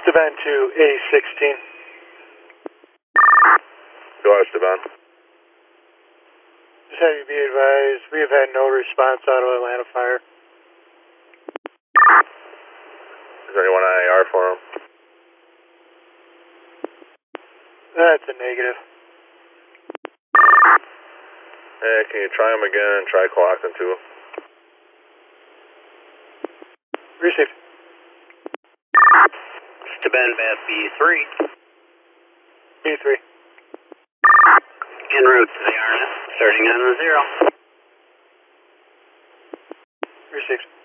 Esteban to A16. Go ahead, Esteban. Just have you be advised, we have had no response out of Atlanta Fire. Is there anyone on AR for him? That's a negative. Hey, can you try him again and try Coaxin 2? Received. Esteban at B3. B3. En route to the RNS, starting on the 0. Received.